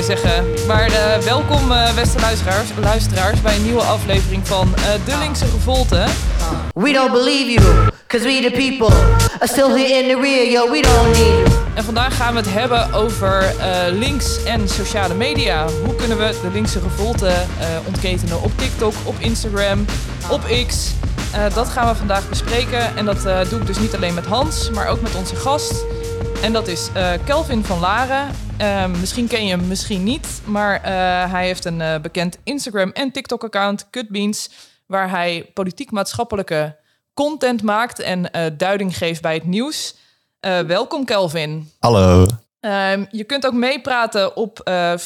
wij zeggen. Maar welkom beste luisteraars bij een nieuwe aflevering van De Linkse Revolte. We don't believe you, cause we the people are still here in the rear, yo, we don't need you. En vandaag gaan we het hebben over links en sociale media. Hoe kunnen we de linkse revolte ontketenen op TikTok, op Instagram, op X? Dat gaan we vandaag bespreken. En dat doe ik dus niet alleen met Hans, maar ook met onze gast. En dat is Kelvin van Laren. Misschien ken je hem, misschien niet. Maar hij heeft een bekend Instagram en TikTok-account, Cutbeans, waar hij politiek-maatschappelijke content maakt en duiding geeft bij het nieuws. Welkom Kelvin. Hallo. Je kunt ook meepraten op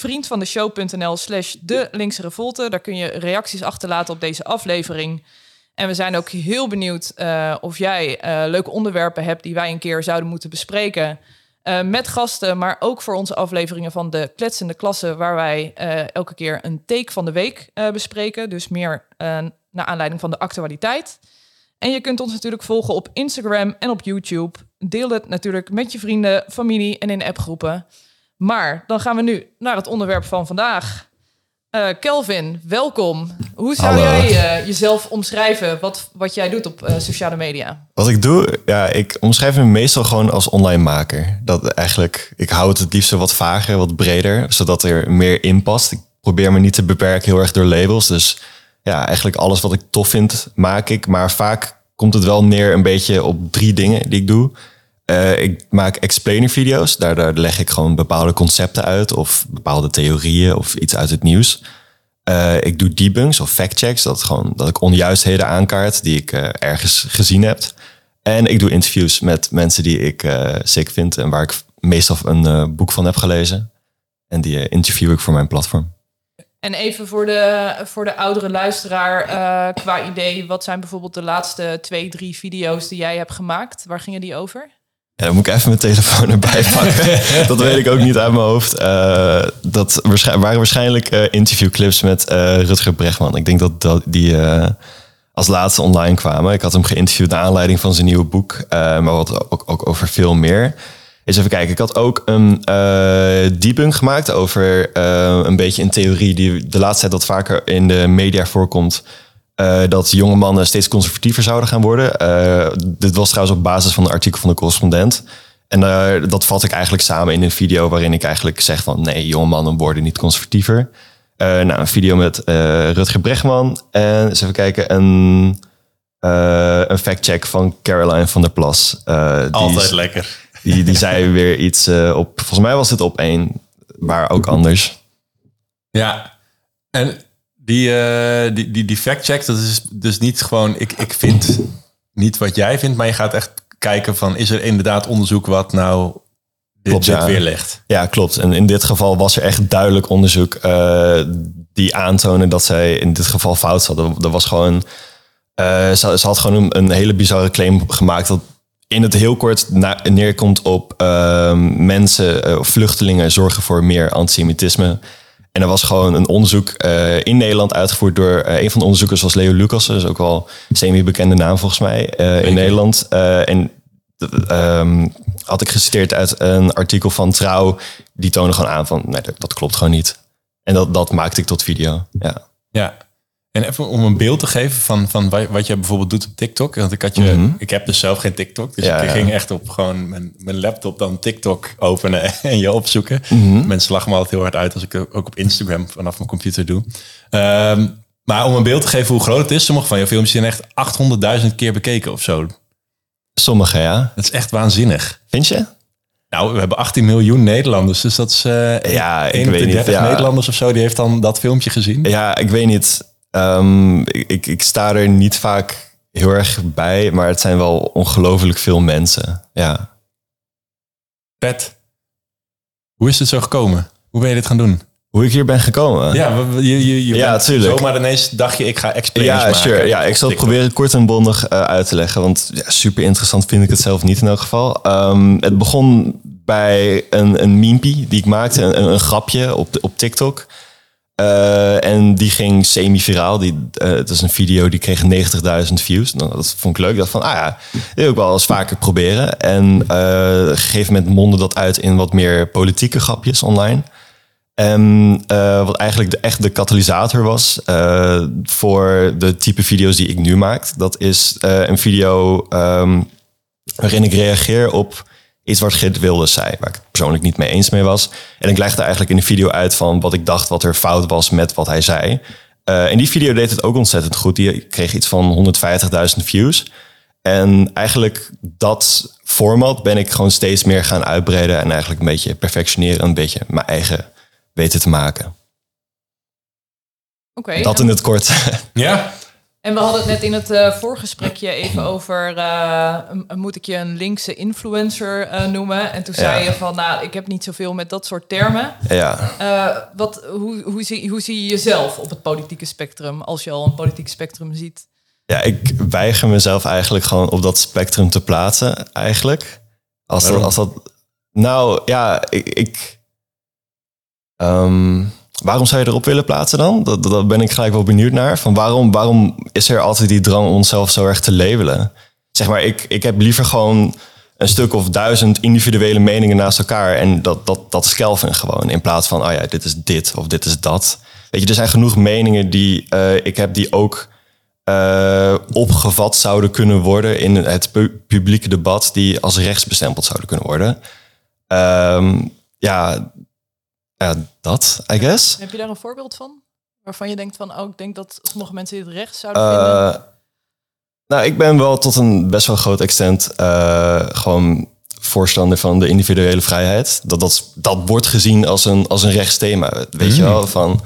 vriendvandeshow.nl/de linkse revolte. Daar kun je reacties achterlaten op deze aflevering. En we zijn ook heel benieuwd of jij leuke onderwerpen hebt die wij een keer zouden moeten bespreken. Met gasten, maar ook voor onze afleveringen van de Kletsende Klasse, waar wij elke keer een take van de week bespreken. Dus meer naar aanleiding van de actualiteit. En je kunt ons natuurlijk volgen op Instagram en op YouTube. Deel het natuurlijk met je vrienden, familie en in appgroepen. Maar dan gaan we nu naar het onderwerp van vandaag. Kelvin, welkom. Hoe zou jij jezelf omschrijven wat jij doet op sociale media? Wat ik doe? Ja, ik omschrijf me meestal gewoon als online maker. Dat eigenlijk, ik hou het liefst wat vager, wat breder, zodat er meer in past. Ik probeer me niet te beperken heel erg door labels. Dus ja, eigenlijk alles wat ik tof vind, maak ik. Maar vaak komt het wel neer een beetje op 3 dingen die ik doe. Ik maak explainer video's. Daar leg ik gewoon bepaalde concepten uit of bepaalde theorieën of iets uit het nieuws. Ik doe debunks of factchecks. Dat ik onjuistheden aankaart die ik ergens gezien heb. En ik doe interviews met mensen die ik sick vind en waar ik meestal een boek van heb gelezen. En die interview ik voor mijn platform. En even voor de oudere luisteraar qua idee. Wat zijn bijvoorbeeld de laatste 2-3 video's die jij hebt gemaakt? Waar gingen die over? Ja, dan moet ik even mijn telefoon erbij pakken. Dat weet ik ook niet uit mijn hoofd. Dat waren waarschijnlijk interviewclips met Rutger Bregman. Ik denk dat die als laatste online kwamen. Ik had hem geïnterviewd naar aanleiding van zijn nieuwe boek. Maar wat ook over veel meer. Eens even kijken. Ik had ook een debunk gemaakt over een beetje een theorie die de laatste tijd wat vaker in de media voorkomt. Dat jonge mannen steeds conservatiever zouden gaan worden. Dit was trouwens op basis van een artikel van de Correspondent. En dat vat ik eigenlijk samen in een video waarin ik eigenlijk zeg van nee, jonge mannen worden niet conservatiever. Een video met Rutger Bregman. En eens even kijken, een factcheck van Caroline van der Plas. Altijd lekker. Die zei weer iets op, volgens mij was het op 1, maar ook anders. Ja, en die factcheck, dat is dus niet gewoon, ik vind niet wat jij vindt, maar je gaat echt kijken van, is er inderdaad onderzoek wat nou dit weerlegt? Ja, klopt. En in dit geval was er echt duidelijk onderzoek die aantonen dat zij in dit geval fout hadden. Er was gewoon, ze had gewoon een hele bizarre claim gemaakt dat in het heel kort neerkomt op mensen, vluchtelingen zorgen voor meer antisemitisme. En er was gewoon een onderzoek in Nederland uitgevoerd door een van de onderzoekers was Leo Lucas. Dus ook wel een semi-bekende naam volgens mij in Nederland. En had ik geciteerd uit een artikel van Trouw. Die toonde gewoon aan van nee, dat klopt gewoon niet. En dat maakte ik tot video. Ja. En even om een beeld te geven van wat je bijvoorbeeld doet op TikTok. Want ik heb dus zelf geen TikTok. Dus ik ging echt op gewoon mijn laptop dan TikTok openen en je opzoeken. Mensen lachen me altijd heel hard uit als ik ook op Instagram vanaf mijn computer doe. Maar om een beeld te geven hoe groot het is. Sommige van je filmpjes zijn echt 800.000 keer bekeken of zo. Sommige, ja. Dat is echt waanzinnig. Vind je? Nou, we hebben 18 miljoen Nederlanders. Dus dat is ik weet niet, Nederlanders of zo. Die heeft dan dat filmpje gezien. Ja, ik weet niet. Ik sta er niet vaak heel erg bij, maar het zijn wel ongelooflijk veel mensen. Ja. Pet, hoe is het zo gekomen? Hoe ben je dit gaan doen? Hoe ik hier ben gekomen? Ja, ja, tuurlijk. Zomaar ineens dacht je, ik ga explainers maken. Sure. Ja, ik zal het proberen kort en bondig uit te leggen, want super interessant vind ik het zelf niet in elk geval. Het begon bij een memepie die ik maakte, een grapje op TikTok. En die ging semi-viraal. Het is een video die kreeg 90.000 views. Nou, dat vond ik leuk. Ik dacht van, dit wil ik wel eens vaker proberen. En op een gegeven moment mondde dat uit in wat meer politieke grapjes online. En wat eigenlijk echt de katalysator was voor de type video's die ik nu maak. Dat is een video waarin ik reageer op iets wat Geert Wilders zei, waar ik het persoonlijk niet mee eens mee was. En ik legde eigenlijk in de video uit van wat ik dacht wat er fout was met wat hij zei. En die video deed het ook ontzettend goed. Die kreeg iets van 150.000 views. En eigenlijk dat format ben ik gewoon steeds meer gaan uitbreiden en eigenlijk een beetje perfectioneren, een beetje mijn eigen weten te maken. Oké. Dat in het kort. Ja. En we hadden het net in het voorgesprekje even over... moet ik je een linkse influencer noemen? En toen zei je van, nou, ik heb niet zoveel met dat soort termen. Ja. Hoe zie je jezelf op het politieke spectrum... als je al een politiek spectrum ziet? Ja, ik weiger mezelf eigenlijk gewoon op dat spectrum te plaatsen, eigenlijk. Als dat nou, ja, waarom zou je erop willen plaatsen dan? Dat ben ik gelijk wel benieuwd naar. Van waarom is er altijd die drang om onszelf zo erg te labelen? Zeg maar, ik heb liever gewoon een stuk of 1000 individuele meningen naast elkaar. En dat is Kelvin gewoon. In plaats van, oh ja, dit is dit of dit is dat. Weet je, er zijn genoeg meningen die ik heb die ook opgevat zouden kunnen worden in het publieke debat, die als rechts bestempeld zouden kunnen worden. Dat, I guess. Heb je daar een voorbeeld van? Waarvan je denkt van, ik denk dat sommige mensen dit rechts zouden vinden? Nou, ik ben wel tot een best wel groot extent gewoon voorstander van de individuele vrijheid. Dat wordt gezien als een rechtsthema, weet je wel? Van,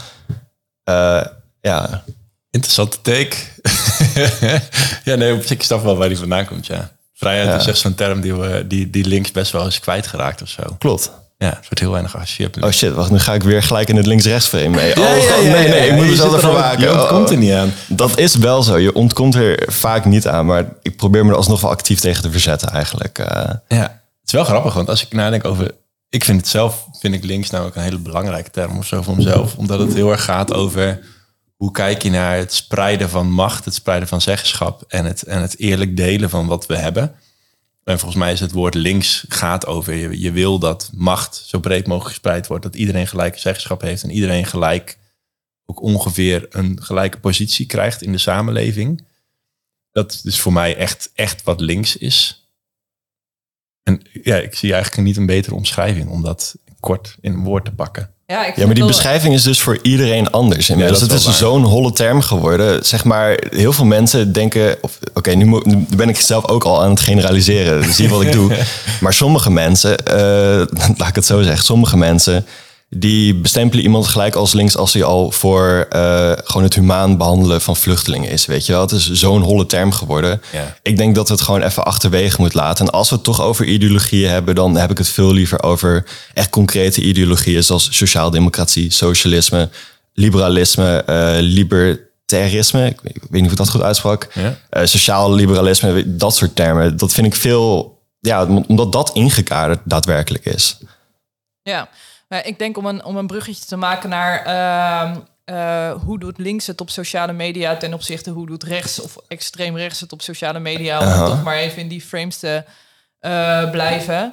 ja. Interessante take. Ja, nee, op zich ik snap wel waar die vandaan komt, ja. Vrijheid is echt zo'n term die links best wel is kwijtgeraakt of zo. Klopt. Ja, het wordt heel weinig geassocieerd. Oh shit, wacht, nu ga ik weer gelijk in het links-rechts frame mee. Nee, ik moet je mezelf ervan waken. Je ontkomt er niet aan. Dat is wel zo. Je ontkomt er vaak niet aan, maar ik probeer me er alsnog wel actief tegen te verzetten eigenlijk. Ja, het is wel grappig, want als ik nadenk over... Ik vind ik links nou ook een hele belangrijke term of zo voor mezelf. Omdat het heel erg gaat over... Hoe kijk je naar het spreiden van macht, het spreiden van zeggenschap en het eerlijk delen van wat we hebben? En volgens mij is het woord links gaat over je wil dat macht zo breed mogelijk gespreid wordt, dat iedereen gelijke zeggenschap heeft en iedereen gelijk ook ongeveer een gelijke positie krijgt in de samenleving. Dat is voor mij echt wat links is. En ja, ik zie eigenlijk niet een betere omschrijving om dat kort in een woord te pakken. Ja, maar die beschrijving is dus voor iedereen anders. Ja, dus het is zo'n holle term geworden. Zeg maar, heel veel mensen denken... Oké, nu ben ik zelf ook al aan het generaliseren. Dus zie je wat ik doe. Maar sommige mensen, laat ik het zo zeggen... Sommige mensen, die bestempelen iemand gelijk als links... als hij al voor gewoon het humaan behandelen van vluchtelingen is. Weet je wel? Het is zo'n holle term geworden. Ja. Ik denk dat we het gewoon even achterwege moeten laten. En als we het toch over ideologieën hebben... dan heb ik het veel liever over echt concrete ideologieën... zoals sociaaldemocratie, socialisme, liberalisme, libertarisme. Ik weet niet of ik dat goed uitsprak. Ja. Sociaal liberalisme, dat soort termen. Dat vind ik veel... Ja, omdat dat ingekaderd daadwerkelijk is. Ja. Ik denk om een bruggetje te maken naar hoe doet links het op sociale media ten opzichte hoe doet rechts of extreem rechts het op sociale media, om toch maar even in die frames te blijven.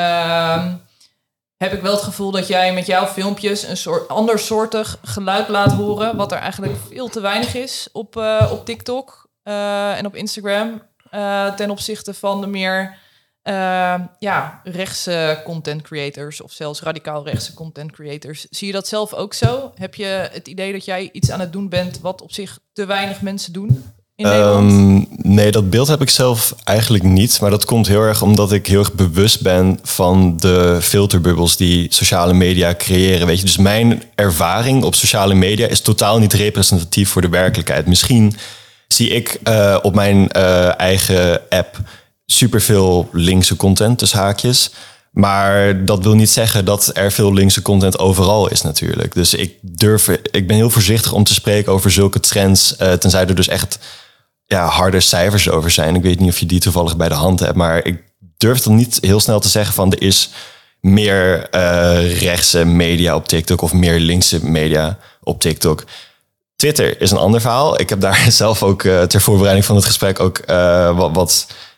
Heb ik wel het gevoel dat jij met jouw filmpjes een soort andersoortig geluid laat horen, wat er eigenlijk veel te weinig is op TikTok en op Instagram ten opzichte van de meer... rechtse content creators of zelfs radicaal rechtse content creators. Zie je dat zelf ook zo? Heb je het idee dat jij iets aan het doen bent wat op zich te weinig mensen doen in Nederland? Nee, dat beeld heb ik zelf eigenlijk niet. Maar dat komt heel erg omdat ik heel erg bewust ben van de filterbubbels die sociale media creëren. Weet je, dus mijn ervaring op sociale media is totaal niet representatief voor de werkelijkheid. Misschien zie ik op mijn eigen app superveel linkse content, tussen haakjes. Maar dat wil niet zeggen dat er veel linkse content overal is natuurlijk. Dus ik ben heel voorzichtig om te spreken over zulke trends, tenzij er dus echt harde cijfers over zijn. Ik weet niet of je die toevallig bij de hand hebt, maar ik durf dan niet heel snel te zeggen van er is meer rechtse media op TikTok of meer linkse media op TikTok. Twitter is een ander verhaal. Ik heb daar zelf ook ter voorbereiding van het gesprek ook wat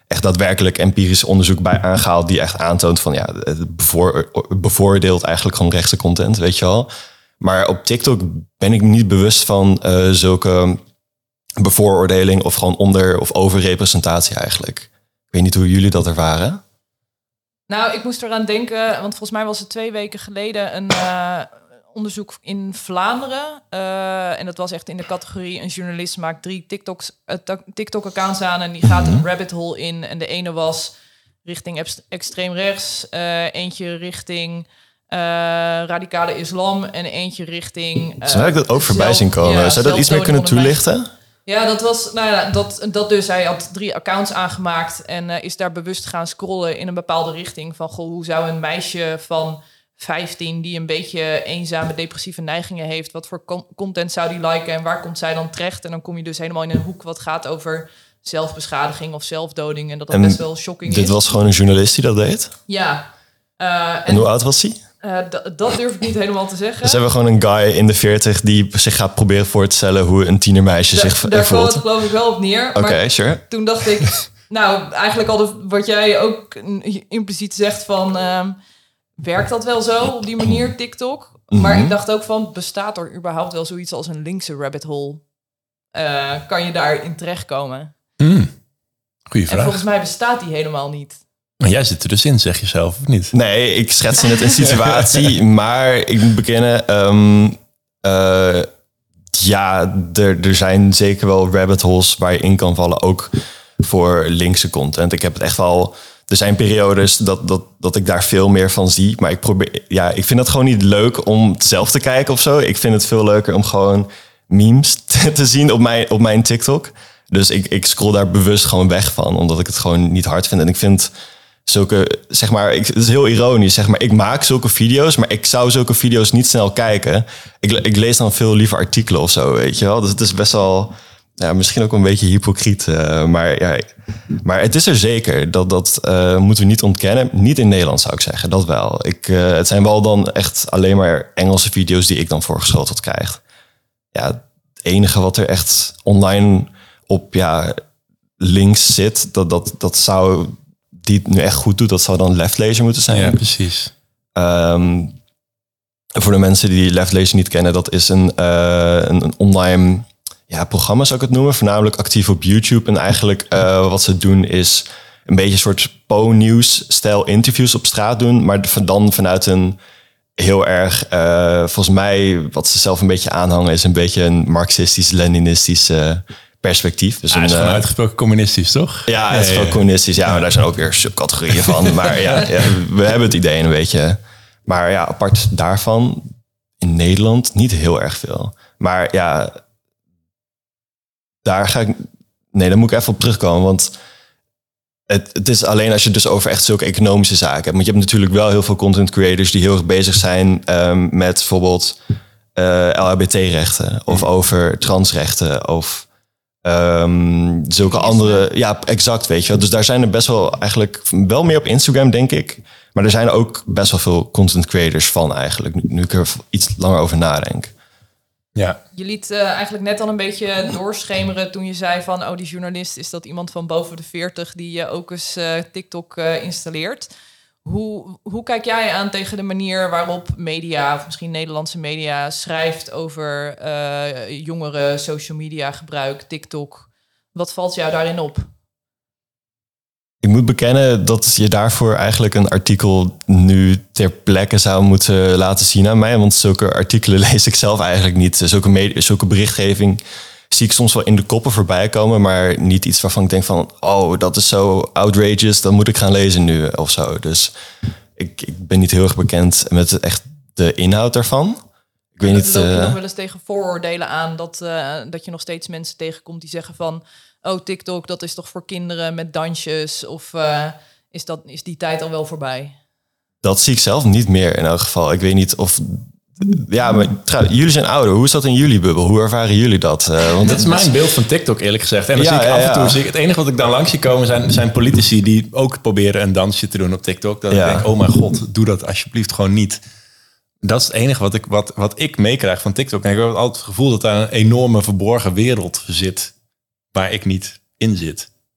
echt daadwerkelijk empirisch onderzoek bij aangehaald die echt aantoont van het bevoordeelt eigenlijk gewoon rechtse content, weet je wel. Maar op TikTok ben ik niet bewust van zulke bevooroordeling of gewoon onder- of overrepresentatie eigenlijk. Ik weet niet hoe jullie dat ervaren. Nou, ik moest eraan denken, want volgens mij was het 2 weken geleden een onderzoek in Vlaanderen. En dat was echt in de categorie: een journalist maakt 3 TikTok-accounts aan en die gaat een rabbit hole in. En de ene was richting extreem rechts, eentje richting radicale islam en eentje richting... Zou ik dat ook voorbij zien komen? Zou dat iets meer kunnen toelichten? Ja, dat was, dat dus. Hij had 3 accounts aangemaakt en is daar bewust gaan scrollen in een bepaalde richting. Van, goh, hoe zou een meisje van 15 die een beetje eenzame, depressieve neigingen heeft, wat voor content zou die liken en waar komt zij dan terecht? En dan kom je dus helemaal in een hoek wat gaat over zelfbeschadiging of zelfdoding. En dat best wel shocking is. Dit was gewoon een journalist die dat deed? Ja. En hoe oud was hij? Dat durf ik niet helemaal te zeggen. Dus hebben we gewoon een guy in de 40 die zich gaat proberen voor te stellen hoe een tienermeisje zich voelt. Daar kwam het geloof ik wel op neer. Oké, sure. Toen dacht ik, nou, eigenlijk al wat jij ook impliciet zegt van, werkt dat wel zo op die manier, TikTok? Maar ik dacht ook van, bestaat er überhaupt wel zoiets als een linkse rabbit hole? Kan je daarin terechtkomen? Goeie vraag. En volgens mij bestaat die helemaal niet. Maar jij zit er dus in, zeg je zelf, of niet? Nee, ik schets net een situatie, maar ik moet bekennen, er zijn zeker wel rabbit holes waar je in kan vallen, ook voor linkse content. Ik heb het echt wel. Er zijn periodes dat ik daar veel meer van zie, maar ik vind het gewoon niet leuk om zelf te kijken of zo. Ik vind het veel leuker om gewoon memes te zien op mijn TikTok. Dus ik scroll daar bewust gewoon weg van, omdat ik het gewoon niet hard vind. En ik vind zulke, zeg maar, het is heel ironisch, zeg maar, ik maak zulke video's, maar ik zou zulke video's niet snel kijken. Ik lees dan veel liever artikelen of zo, weet je wel. Dus het is best wel, misschien ook een beetje hypocriet. Maar het is er zeker. Dat moeten we niet ontkennen. Niet in Nederland zou ik zeggen, dat wel. Het zijn wel dan echt alleen maar Engelse video's die ik dan voorgeschoteld krijg. Ja, het enige wat er echt online op links zit, dat zou, die het nu echt goed doet, dat zou dan Leftlezer moeten zijn. Ja, precies. Voor de mensen die Leftlezer niet kennen, dat is een online programma, zou ik het noemen. Voornamelijk actief op YouTube. En eigenlijk wat ze doen is een beetje een soort Po-nieuws-stijl interviews op straat doen, maar dan vanuit een heel erg, volgens mij, wat ze zelf een beetje aanhangen, is een beetje een marxistisch-leninistisch perspectief. Dus hij is gewoon uitgesproken communistisch, toch? Ja, het is gewoon communistisch. Ja, maar daar zijn ook weer subcategorieën van. Maar we hebben het idee een beetje. Maar apart daarvan, in Nederland niet heel erg veel. Maar daar moet ik even op terugkomen. Want het is alleen als je dus over echt zulke economische zaken hebt. Want je hebt natuurlijk wel heel veel content creators die heel erg bezig zijn met bijvoorbeeld LHBT-rechten of over transrechten of zulke andere. Ja, exact, weet je wel. Dus daar zijn er best wel eigenlijk wel meer op Instagram, denk ik. Maar er zijn ook best wel veel content creators van eigenlijk. Nu ik er iets langer over nadenk. Ja. Je liet eigenlijk net al een beetje doorschemeren toen je zei van, die journalist, is dat iemand van boven de 40 die ook eens TikTok installeert. Hoe kijk jij aan tegen de manier waarop media, of misschien Nederlandse media, schrijft over jongeren, social media gebruik, TikTok? Wat valt jou daarin op? Ik moet bekennen dat je daarvoor eigenlijk een artikel nu ter plekke zou moeten laten zien aan mij. Want zulke artikelen lees ik zelf eigenlijk niet. Zulke berichtgeving zie ik soms wel in de koppen voorbij komen, maar niet iets waarvan ik denk van, dat is zo outrageous, dat moet ik gaan lezen nu of zo. Dus ik ben niet heel erg bekend met echt de inhoud daarvan. Ik weet niet. Loop je nog wel eens tegen vooroordelen aan dat je nog steeds mensen tegenkomt die zeggen van, TikTok, dat is toch voor kinderen met dansjes? Of is die tijd al wel voorbij? Dat zie ik zelf niet meer in elk geval. Ik weet niet of. Ja, maar jullie zijn ouder. Hoe is dat in jullie bubbel? Hoe ervaren jullie dat? Want dat is mijn beeld van TikTok, eerlijk gezegd. En dan zie ik af en toe. Het enige wat ik dan langs zie komen zijn politici die ook proberen een dansje te doen op TikTok. Dat ik denk, oh mijn god, doe dat alsjeblieft gewoon niet. Dat is het enige wat ik meekrijg van TikTok. En ik heb altijd het gevoel dat daar een enorme verborgen wereld zit waar ik niet in zit.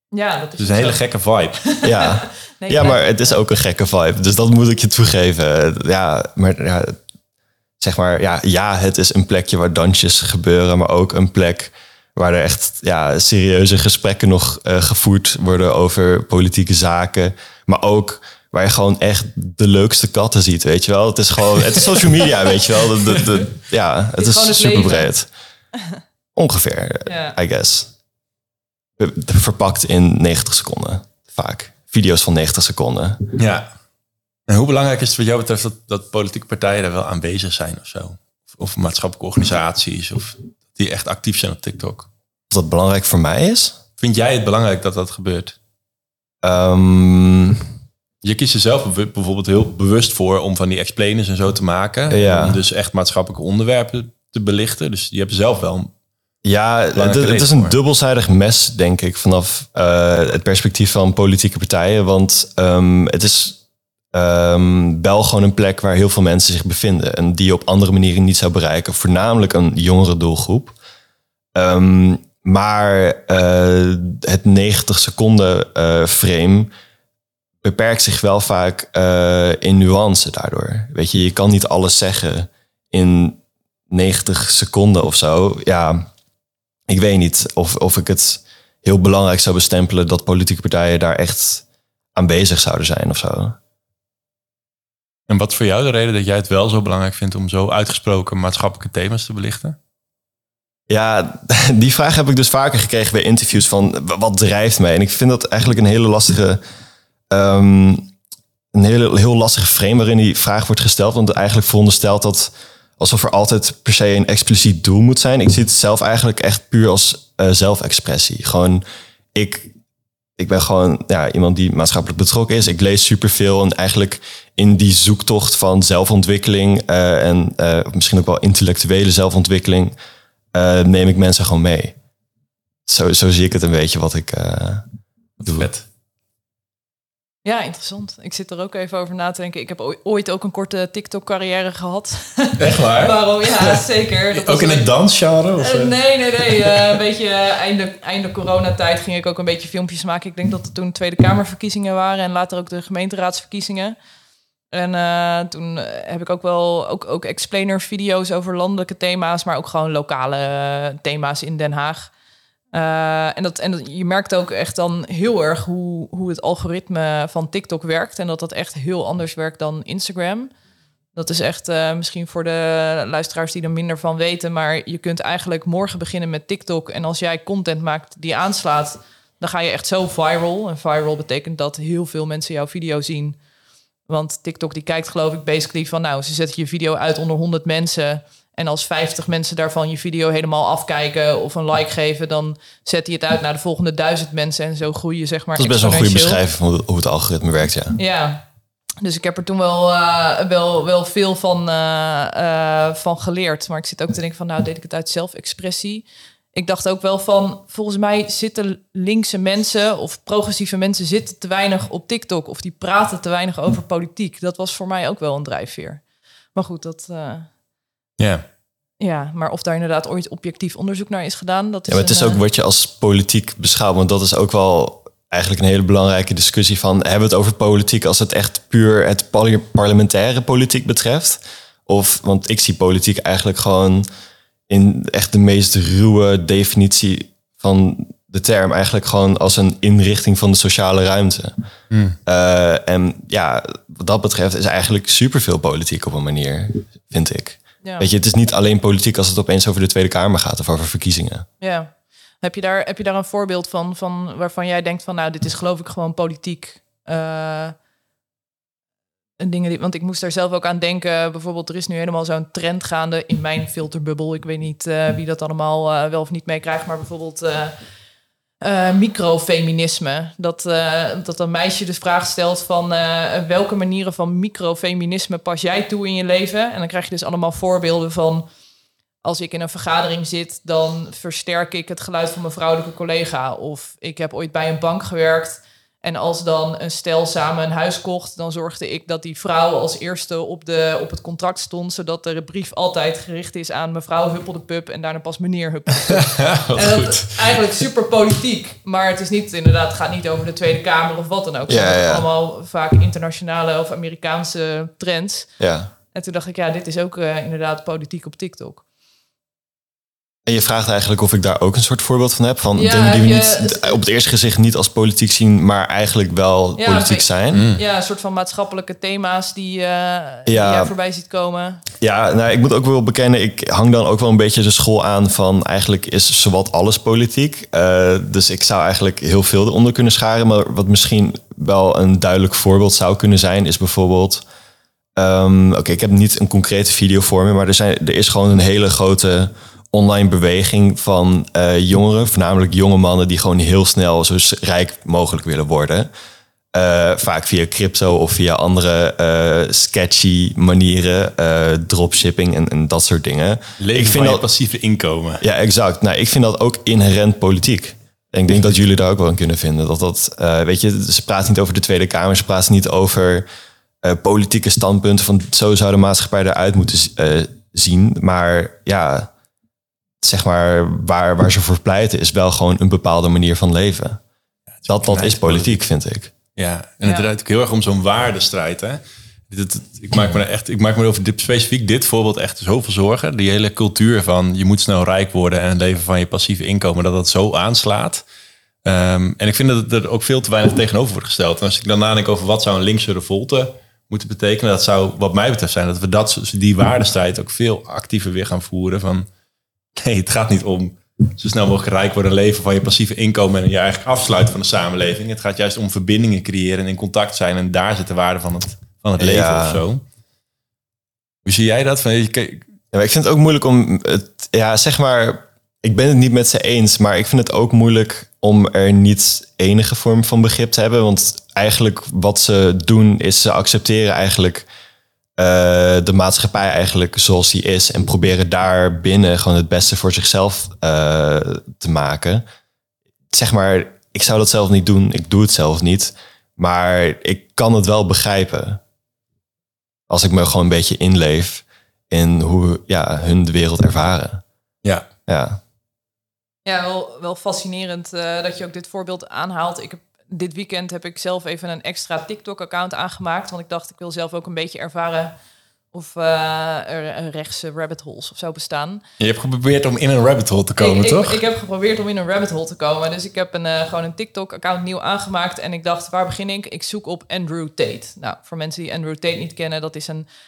Ja, dat is Dus een hele gekke vibe. Ja, Nee, ja, maar het is ook een gekke vibe. Dus dat moet ik je toegeven. Ja, maar ja, zeg maar, ja, het is een plekje waar dansjes gebeuren, maar ook een plek waar er echt serieuze gesprekken nog gevoerd worden over politieke zaken. Maar ook waar je gewoon echt de leukste katten ziet, weet je wel. Het is gewoon, het is social media, weet je wel. Het is super breed. Ongeveer, Ja. I guess. Verpakt in 90 seconden, vaak. Video's van 90 seconden. Ja. En hoe belangrijk is het wat jou betreft dat politieke partijen daar wel aanwezig zijn of zo? Of maatschappelijke organisaties, of die echt actief zijn op TikTok? Of dat belangrijk voor mij is? Vind jij het belangrijk dat dat gebeurt? Je kiest er zelf bijvoorbeeld heel bewust voor om van die explainers en zo te maken. Ja. Om dus echt maatschappelijke onderwerpen te belichten. Dus je hebt zelf wel... Ja, het is een dubbelzijdig mes, denk ik, vanaf het perspectief van politieke partijen. Want het is wel gewoon een plek waar heel veel mensen zich bevinden. En die je op andere manieren niet zou bereiken. Voornamelijk een jongere doelgroep. Maar het 90 seconden frame beperkt zich wel vaak in nuance daardoor. Weet je kan niet alles zeggen in 90 seconden of zo. Ja, ik weet niet of ik het heel belangrijk zou bestempelen dat politieke partijen daar echt aanwezig zouden zijn of zo. En wat is voor jou de reden dat jij het wel zo belangrijk vindt om zo uitgesproken maatschappelijke thema's te belichten? Ja, die vraag heb ik dus vaker gekregen bij interviews van wat drijft mij? En ik vind dat eigenlijk een hele lastige, heel lastige frame waarin die vraag wordt gesteld. Want het eigenlijk veronderstelt dat alsof er altijd per se een expliciet doel moet zijn. Ik zie het zelf eigenlijk echt puur als zelfexpressie. Gewoon, ik ben gewoon iemand die maatschappelijk betrokken is. Ik lees superveel en eigenlijk in die zoektocht van zelfontwikkeling en misschien ook wel intellectuele zelfontwikkeling neem ik mensen gewoon mee. Zo zie ik het een beetje wat ik doe. Vet. Ja, interessant. Ik zit er ook even over na te denken. Ik heb ooit ook een korte TikTok-carrière gehad. Echt waar? Waarom? Ja, zeker. Dat ook in het dansgenre? Of? Nee. Een beetje einde coronatijd ging ik ook een beetje filmpjes maken. Ik denk dat het toen Tweede Kamerverkiezingen waren en later ook de gemeenteraadsverkiezingen. En toen heb ik ook wel ook explainer-video's over landelijke thema's, maar ook gewoon lokale thema's in Den Haag. En je merkt ook echt dan heel erg hoe het algoritme van TikTok werkt. En dat echt heel anders werkt dan Instagram. Dat is echt misschien voor de luisteraars die er minder van weten. Maar je kunt eigenlijk morgen beginnen met TikTok. En als jij content maakt die aanslaat, dan ga je echt zo viral. En viral betekent dat heel veel mensen jouw video zien. Want TikTok die kijkt geloof ik basically van ze zetten je video uit onder 100 mensen. En als 50 mensen daarvan je video helemaal afkijken of een like geven, dan zet hij het uit naar de volgende 1000 mensen. En zo groei je zeg maar. Dat is best wel een goede beschrijving van hoe het algoritme werkt, ja. Ja, dus ik heb er toen wel veel van geleerd. Maar ik zit ook te denken van deed ik het uit zelfexpressie? Ik dacht ook wel van, volgens mij zitten linkse mensen of progressieve mensen zitten te weinig op TikTok. Of die praten te weinig over politiek. Dat was voor mij ook wel een drijfveer. Maar goed, dat... Ja, maar of daar inderdaad ooit objectief onderzoek naar is gedaan... Dat is maar het is ook wat je als politiek beschouwt. Want dat is ook wel eigenlijk een hele belangrijke discussie van... hebben we het over politiek als het echt puur het parlementaire politiek betreft? Of, want ik zie politiek eigenlijk gewoon in echt de meest ruwe definitie van de term... eigenlijk gewoon als een inrichting van de sociale ruimte. En wat dat betreft is eigenlijk superveel politiek op een manier, vind ik. Ja. Weet je, het is niet alleen politiek als het opeens over de Tweede Kamer gaat of over verkiezingen. Ja. Heb je daar een voorbeeld van waarvan jij denkt van dit is geloof ik gewoon politiek dingen want ik moest daar zelf ook aan denken. Bijvoorbeeld, er is nu helemaal zo'n trend gaande in mijn filterbubbel. Ik weet niet wie dat allemaal wel of niet meekrijgt, maar bijvoorbeeld microfeminisme. Dat een meisje de vraag stelt van welke manieren van microfeminisme pas jij toe in je leven? En dan krijg je dus allemaal voorbeelden van als ik in een vergadering zit, dan versterk ik het geluid van mijn vrouwelijke collega. Of ik heb ooit bij een bank gewerkt En als dan een stel samen een huis kocht, dan zorgde ik dat die vrouw als eerste op het contract stond, zodat de brief altijd gericht is aan mevrouw Huppeldepup en daarna pas meneer Huppeldepup. En dat is eigenlijk super politiek, maar het is niet inderdaad, het gaat niet over de Tweede Kamer of wat dan ook. Het zijn allemaal vaak internationale of Amerikaanse trends. Ja. En toen dacht ik, dit is ook inderdaad politiek op TikTok. En je vraagt eigenlijk of ik daar ook een soort voorbeeld van heb. Van dingen die we niet op het eerste gezicht niet als politiek zien, maar eigenlijk wel politiek zijn. Ja, een soort van maatschappelijke thema's die jij voorbij ziet komen. Ja, nou, ik moet ook wel bekennen, ik hang dan ook wel een beetje de school aan van eigenlijk is zowat alles politiek. Dus ik zou eigenlijk heel veel eronder kunnen scharen. Maar wat misschien wel een duidelijk voorbeeld zou kunnen zijn, is bijvoorbeeld... Oké, ik heb niet een concrete video voor me, maar er is gewoon een hele grote online beweging van jongeren, voornamelijk jonge mannen die gewoon heel snel zo rijk mogelijk willen worden. Vaak via crypto of via andere sketchy manieren, dropshipping en dat soort dingen. Leven van je passieve inkomen. Ja, exact. Nou, ik vind dat ook inherent politiek. En ik denk dat jullie daar ook wel in kunnen vinden. Weet je, ze praten niet over de Tweede Kamer, ze praten niet over politieke standpunten van zo zou de maatschappij eruit moeten zien. Maar ja, zeg maar waar ze voor pleiten is wel gewoon een bepaalde manier van leven. Dat is politiek, vind ik. Ja, en het draait ook heel erg om zo'n waardestrijd. Hè? Ik maak me over specifiek dit voorbeeld echt zoveel zorgen. Die hele cultuur van je moet snel rijk worden en leven van je passieve inkomen, dat zo aanslaat. En ik vind dat er ook veel te weinig tegenover wordt gesteld. En als ik dan nadenk over wat zou een linkse revolte moeten betekenen, dat zou wat mij betreft zijn dat we die waardestrijd ook veel actiever weer gaan voeren. Van nee, het gaat niet om zo snel mogelijk rijk worden, leven van je passieve inkomen en je eigenlijk afsluiten van de samenleving. Het gaat juist om verbindingen creëren en in contact zijn en daar zit de waarde van het leven of zo. Hoe zie jij dat? Ik vind het ook moeilijk om zeg maar, ik ben het niet met ze eens, maar ik vind het ook moeilijk om er niet enige vorm van begrip te hebben. Want eigenlijk wat ze doen is ze accepteren eigenlijk de maatschappij eigenlijk zoals die is en proberen daar binnen gewoon het beste voor zichzelf te maken. Zeg maar, ik zou dat zelf niet doen. Ik doe het zelf niet. Maar ik kan het wel begrijpen. Als ik me gewoon een beetje inleef in hoe hun de wereld ervaren. Ja. Ja, wel fascinerend dat je ook dit voorbeeld aanhaalt. Dit weekend heb ik zelf even een extra TikTok-account aangemaakt. Want ik dacht, ik wil zelf ook een beetje ervaren of er rechtse rabbit holes of zo bestaan. Je hebt geprobeerd om in een rabbit hole te komen, toch? Ik heb geprobeerd om in een rabbit hole te komen. Dus ik heb gewoon een TikTok-account nieuw aangemaakt. En ik dacht, waar begin ik? Ik zoek op Andrew Tate. Nou, voor mensen die Andrew Tate niet kennen, dat is een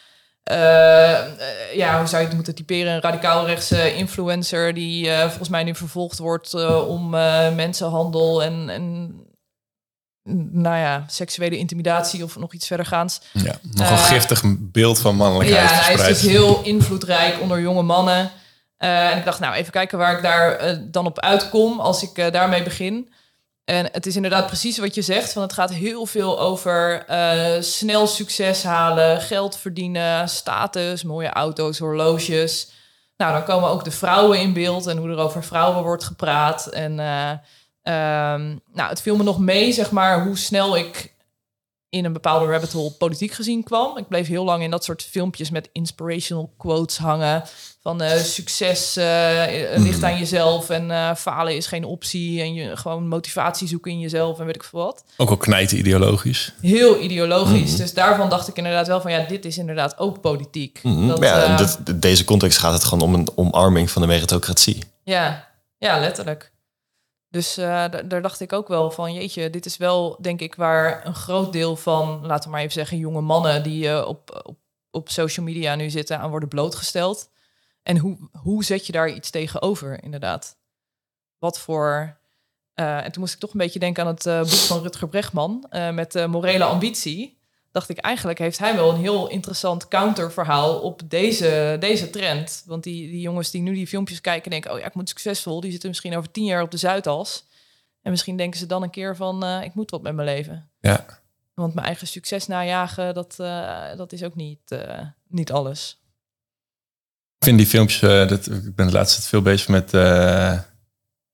hoe zou je het moeten typeren? Een radicaal-rechtse influencer die volgens mij nu vervolgd wordt om mensenhandel en seksuele intimidatie of nog iets verdergaans. Ja, nog een giftig beeld van mannelijkheid. Ja, hij is dus heel invloedrijk onder jonge mannen. En ik dacht, even kijken waar ik daar dan op uitkom als ik daarmee begin. En het is inderdaad precies wat je zegt. Van het gaat heel veel over snel succes halen, geld verdienen, status, mooie auto's, horloges. Nou, dan komen ook de vrouwen in beeld en hoe er over vrouwen wordt gepraat. En het viel me nog mee, zeg maar, hoe snel ik in een bepaalde rabbit hole politiek gezien kwam. Ik bleef heel lang in dat soort filmpjes met inspirational quotes hangen. Van succes ligt aan jezelf en falen is geen optie. En je gewoon motivatie zoeken in jezelf en weet ik veel wat. Ook al knijten ideologisch. Heel ideologisch. Dus daarvan dacht ik inderdaad wel van dit is inderdaad ook politiek. Deze context gaat het gewoon om een omarming van de meritocratie. Ja, letterlijk. Dus daar dacht ik ook wel van, jeetje, dit is wel, denk ik, waar een groot deel van, laten we maar even zeggen, jonge mannen die op social media nu zitten aan worden blootgesteld. En hoe zet je daar iets tegenover, inderdaad? Wat voor... en toen moest ik toch een beetje denken aan het boek van Rutger Bregman met Morele Ambitie. Dacht ik, eigenlijk heeft hij wel een heel interessant counterverhaal op deze trend. Want die jongens die nu die filmpjes kijken denken, ik moet succesvol. Die zitten misschien over 10 jaar op de Zuidas. En misschien denken ze dan een keer van, ik moet wat met mijn leven. Ja. Want mijn eigen succes najagen, dat is ook niet alles. Ik vind die filmpjes, ik ben de laatste tijd veel bezig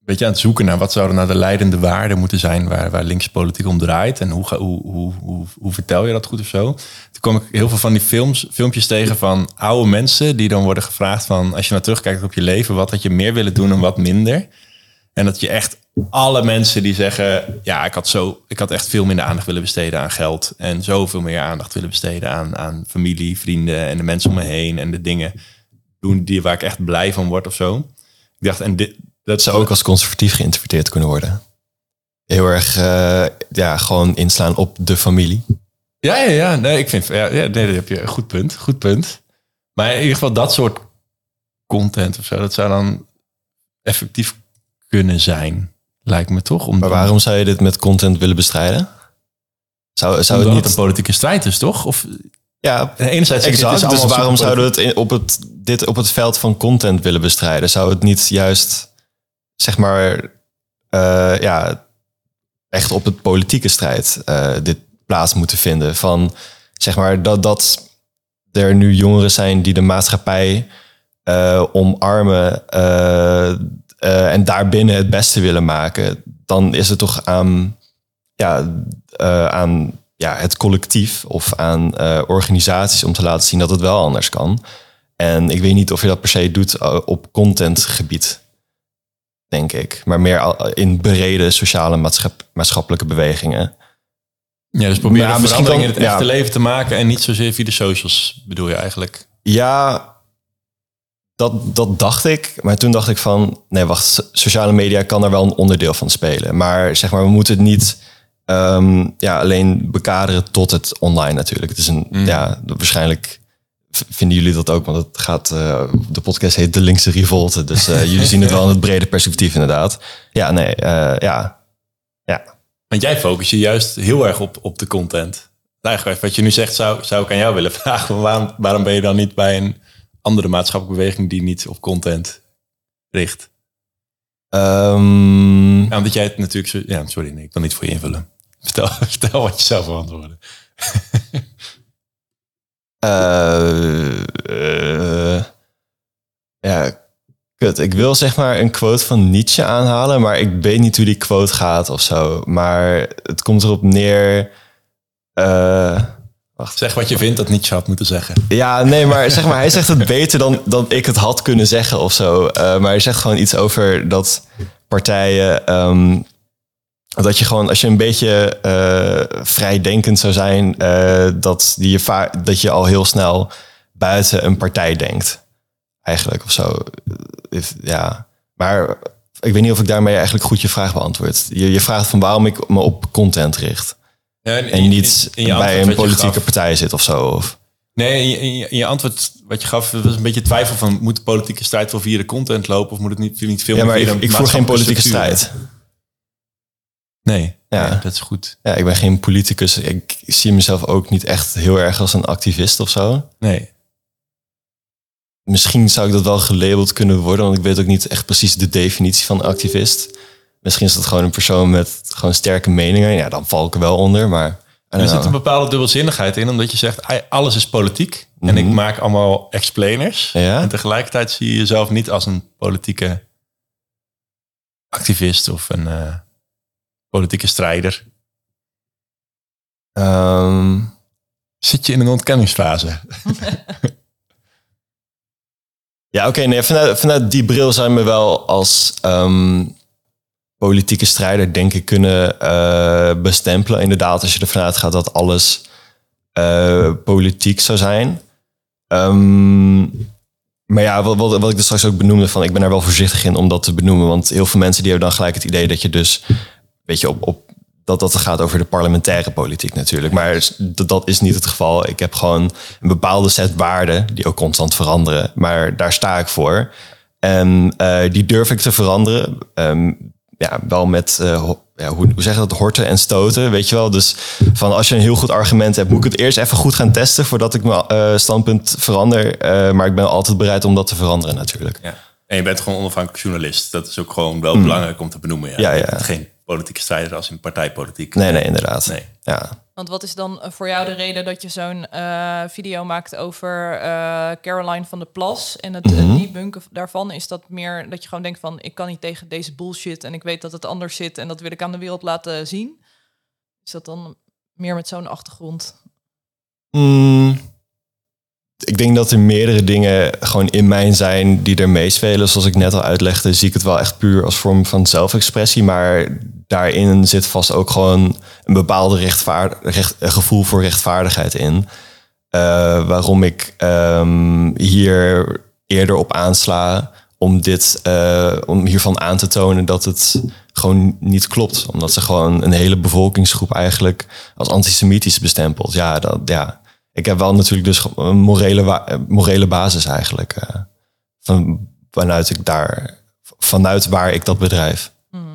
beetje aan het zoeken naar wat zouden nou de leidende waarden moeten zijn waar linkse politiek om draait. En hoe vertel je dat goed of zo? Toen kwam ik heel veel van die filmpjes tegen van oude mensen die dan worden gevraagd van, als je nou terugkijkt op je leven, wat had je meer willen doen en wat minder? En dat je echt alle mensen die zeggen, ja, ik had echt veel minder aandacht willen besteden aan geld en zoveel meer aandacht willen besteden aan familie, vrienden en de mensen om me heen en de dingen doen waar ik echt blij van word of zo. Ik dacht, dat zou ook als conservatief geïnterpreteerd kunnen worden. Heel erg gewoon inslaan op de familie. Ja. Nee, ik vind, nee, dat heb je een goed punt. Maar in ieder geval dat soort content of zo, dat zou dan effectief kunnen zijn, lijkt me toch. Maar waarom zou je dit met content willen bestrijden? Zou het niet een politieke strijd is, toch? Of ja, enerzijds exact. Dus waarom zouden we het dit op het veld van content willen bestrijden? Zou het niet juist, zeg maar, echt op het politieke strijd dit plaats moeten vinden? Van, zeg maar, dat er nu jongeren zijn die de maatschappij omarmen en daarbinnen het beste willen maken, dan is het toch aan het collectief of aan organisaties om te laten zien dat het wel anders kan. En ik weet niet of je dat per se doet op contentgebied, denk ik. Maar meer in brede sociale maatschappelijke bewegingen. Ja, dus probeer een verandering in het echte leven te maken en niet zozeer via de socials, bedoel je eigenlijk? Ja, dat dacht ik. Maar toen dacht ik van, nee, wacht, sociale media kan er wel een onderdeel van spelen. Maar zeg maar, we moeten het niet alleen bekaderen tot het online natuurlijk. Het is waarschijnlijk vinden jullie dat ook, want het gaat, de podcast heet De Linkse Revolte. Dus jullie zien het wel in het brede perspectief inderdaad. Ja, nee, ja. Want jij focus je juist heel erg op de content. Eigenlijk wat je nu zegt, zou ik aan jou willen vragen. Waarom ben je dan niet bij een andere maatschappelijke beweging die niet op content richt? Omdat jij het natuurlijk zo... Ja, sorry, nee, ik wil niet voor je invullen. Vertel wat je zelf wil antwoorden. Kut. Ik wil zeg maar een quote van Nietzsche aanhalen, maar ik weet niet hoe die quote gaat of zo. Maar het komt erop neer... Wacht. Zeg wat je vindt dat Nietzsche had moeten zeggen. Ja, nee, maar zeg maar, hij zegt het beter dan ik het had kunnen zeggen of zo. Maar hij zegt gewoon iets over dat partijen... dat je gewoon, als je een beetje vrijdenkend zou zijn... dat je al heel snel buiten een partij denkt. Eigenlijk of zo. Ja, maar ik weet niet of ik daarmee eigenlijk goed je vraag beantwoord. Je vraagt van waarom ik me op content richt. Ja, en niet bij een politieke partij zit of zo. Of... Nee, in je antwoord wat je gaf, was een beetje twijfel van... moet de politieke strijd wel via de content lopen... of moet het niet veel meer via de ik voer geen politieke strijd. Nee, dat is goed. Ja, ik ben geen politicus. Ik zie mezelf ook niet echt heel erg als een activist of zo. Nee. Misschien zou ik dat wel gelabeld kunnen worden... want ik weet ook niet echt precies de definitie van activist... Misschien is dat gewoon een persoon met gewoon sterke meningen. Ja, dan val ik er wel onder, maar... Er zit een bepaalde dubbelzinnigheid in, omdat je zegt... alles is politiek en ik maak allemaal explainers. Ja? En tegelijkertijd zie je jezelf niet als een politieke activist... of een politieke strijder. Zit je in een ontkenningsfase? Ja, oké, nee, vanuit die bril zijn we wel als... politieke strijder, denk ik, kunnen bestempelen. Inderdaad, als je ervan uitgaat dat alles politiek zou zijn. Maar ja, wat ik dus straks ook benoemde, van ik ben er wel voorzichtig in om dat te benoemen. Want heel veel mensen die hebben dan gelijk het idee dat je dus, weet je, dat gaat over de parlementaire politiek natuurlijk. Maar dat is niet het geval. Ik heb gewoon een bepaalde set waarden die ook constant veranderen. Maar daar sta ik voor. En die durf ik te veranderen. Wel met, hoe zeg je dat, horten en stoten, weet je wel. Dus van als je een heel goed argument hebt, moet ik het eerst even goed gaan testen voordat ik mijn standpunt verander. Maar ik ben altijd bereid om dat te veranderen natuurlijk. Ja. En je bent gewoon onafhankelijk journalist. Dat is ook gewoon wel belangrijk om te benoemen. Ja. Je bent geen politieke strijder als in partijpolitiek. Nee, inderdaad. Nee. Ja. Want wat is dan voor jou de reden dat je zo'n video maakt over Caroline van der Plas en het debunken daarvan? Is dat meer dat je gewoon denkt van, ik kan niet tegen deze bullshit en ik weet dat het anders zit en dat wil ik aan de wereld laten zien? Is dat dan meer met zo'n achtergrond? Ik denk dat er meerdere dingen gewoon in mij zijn die er meespelen. Zoals ik net al uitlegde, zie ik het wel echt puur als vorm van zelfexpressie. Maar daarin zit vast ook gewoon een bepaalde gevoel voor rechtvaardigheid in. Waarom ik hier eerder op aansla om hiervan aan te tonen dat het gewoon niet klopt. Omdat ze gewoon een hele bevolkingsgroep eigenlijk als antisemitisch bestempelt. Ja. Ik heb wel natuurlijk dus een morele basis eigenlijk. Vanuit waar ik dat bedrijf.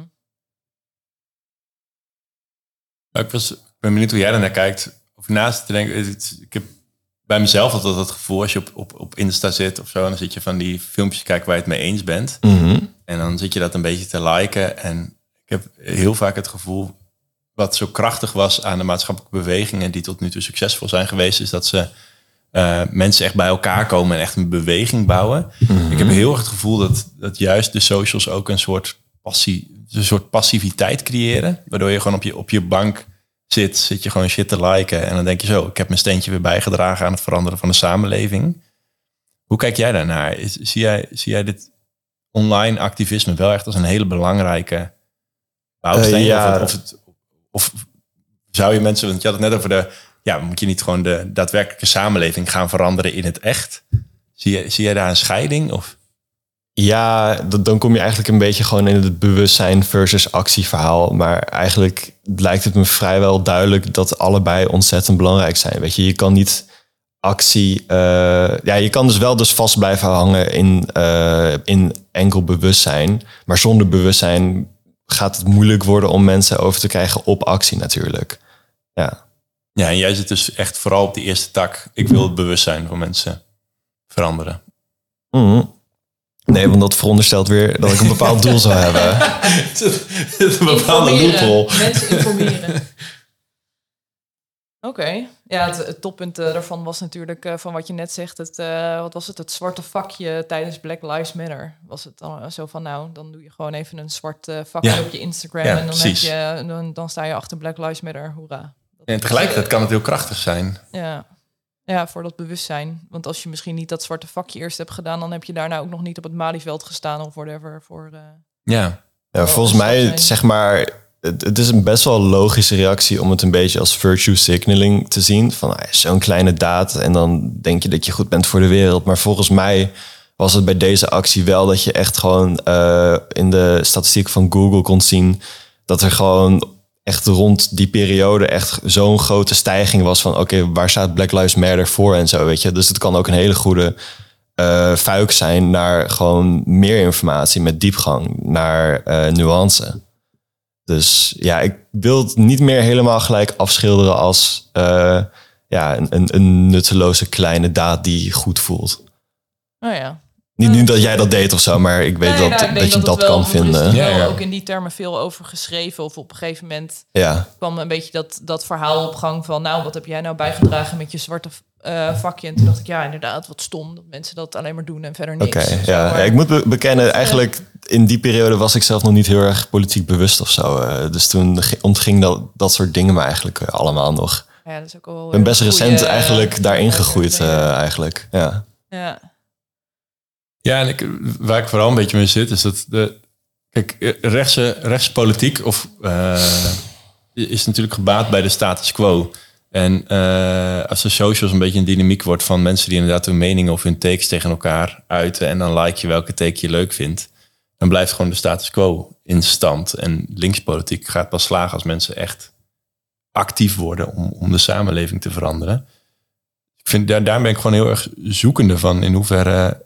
Ik ben benieuwd hoe jij daarnaar kijkt. Of naast te denken. Ik heb bij mezelf altijd het gevoel als je op Insta zit of zo. En dan zit je van die filmpjes kijken waar je het mee eens bent. Mm-hmm. En dan zit je dat een beetje te liken. En ik heb heel vaak het gevoel, wat zo krachtig was aan de maatschappelijke bewegingen die tot nu toe succesvol zijn geweest, is dat ze mensen echt bij elkaar komen en echt een beweging bouwen. Mm-hmm. Ik heb heel erg het gevoel dat juist de socials ook een soort passiviteit creëren. Waardoor je gewoon op je bank zit je gewoon shit te liken. En dan denk je zo, ik heb mijn steentje weer bijgedragen aan het veranderen van de samenleving. Hoe kijk jij daarnaar? Zie jij dit online activisme wel echt als een hele belangrijke bouwsteen? Of zou je mensen, want je had het net over moet je niet gewoon de daadwerkelijke samenleving gaan veranderen in het echt? Zie jij daar een scheiding? Of? Ja, dan kom je eigenlijk een beetje gewoon in het bewustzijn versus actieverhaal. Maar eigenlijk lijkt het me vrijwel duidelijk dat allebei ontzettend belangrijk zijn. Weet je, je kan niet actie... je kan dus wel vast blijven hangen in enkel bewustzijn. Maar zonder bewustzijn gaat het moeilijk worden om mensen over te krijgen op actie natuurlijk. Ja, en jij zit dus echt vooral op die eerste tak. Ik wil het bewustzijn van mensen veranderen. Mm-hmm. Nee, want dat veronderstelt weer dat ik een bepaald doel zou hebben. Het is een bepaalde loophole. Mensen informeren. Oké. Ja, het toppunt daarvan was natuurlijk van wat je net zegt. Het zwarte vakje tijdens Black Lives Matter. Was het dan zo van, dan doe je gewoon even een zwart vakje op je Instagram. Ja, en dan sta je achter Black Lives Matter. Hoera. En tegelijkertijd kan het heel krachtig zijn. Ja, voor dat bewustzijn. Want als je misschien niet dat zwarte vakje eerst hebt gedaan, dan heb je daarna ook nog niet op het Malieveld gestaan of whatever. Ja, volgens mij, zeg maar, het is een best wel logische reactie om het een beetje als virtue signaling te zien. Van zo'n kleine daad en dan denk je dat je goed bent voor de wereld. Maar volgens mij was het bij deze actie wel dat je echt gewoon in de statistiek van Google kon zien dat er gewoon echt rond die periode echt zo'n grote stijging was van oké, waar staat Black Lives Matter voor en zo, weet je. Dus het kan ook een hele goede fuik zijn naar gewoon meer informatie met diepgang, naar nuance. Dus ja, ik wil het niet meer helemaal gelijk afschilderen als een nutteloze kleine daad die goed voelt. Oh ja. Niet dat jij dat deed of zo, maar ik weet dat je dat kan vinden. Er is ook in die termen veel over geschreven. Of op een gegeven moment kwam een beetje dat verhaal op gang van, wat heb jij nou bijgedragen met je zwarte vakje? En toen dacht ik, inderdaad, wat stom dat mensen dat alleen maar doen en verder niks. Oké, ik moet bekennen, eigenlijk in die periode was ik zelf nog niet heel erg politiek bewust of zo. Dus toen ontging dat soort dingen me eigenlijk allemaal nog. Ja, dat is ook wel. Ik ben best recent eigenlijk daarin gegroeid eigenlijk. Ja. Ja, en waar ik vooral een beetje mee zit, is dat rechtspolitiek is natuurlijk gebaat bij de status quo. En als de socials een beetje een dynamiek wordt van mensen die inderdaad hun meningen of hun takes tegen elkaar uiten en dan like je welke take je leuk vindt, dan blijft gewoon de status quo in stand. En linkspolitiek gaat pas slagen als mensen echt actief worden om de samenleving te veranderen. Ik vind, daar ben ik gewoon heel erg zoekende van in hoeverre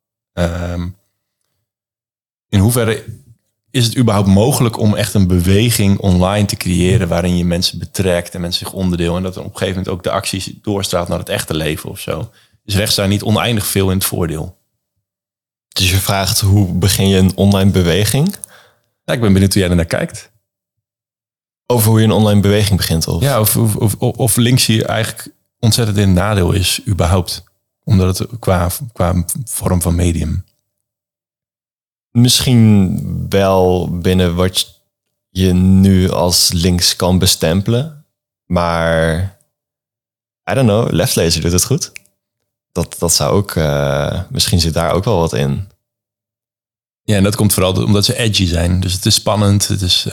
is het überhaupt mogelijk om echt een beweging online te creëren waarin je mensen betrekt en mensen zich onderdeel en dat er op een gegeven moment ook de acties doorstraalt naar het echte leven of zo. Is rechts daar niet oneindig veel in het voordeel? Dus je vraagt, hoe begin je een online beweging? Ja, ik ben benieuwd hoe jij er naar kijkt. Over hoe je een online beweging begint? Of? Ja, of links hier eigenlijk ontzettend een nadeel is, überhaupt. Omdat het qua vorm van medium. Misschien wel binnen wat je nu als links kan bestempelen. Maar, I don't know, Leftlezer doet het goed. Dat zou ook, misschien zit daar ook wel wat in. Ja, en dat komt vooral omdat ze edgy zijn. Dus het is spannend. Het is,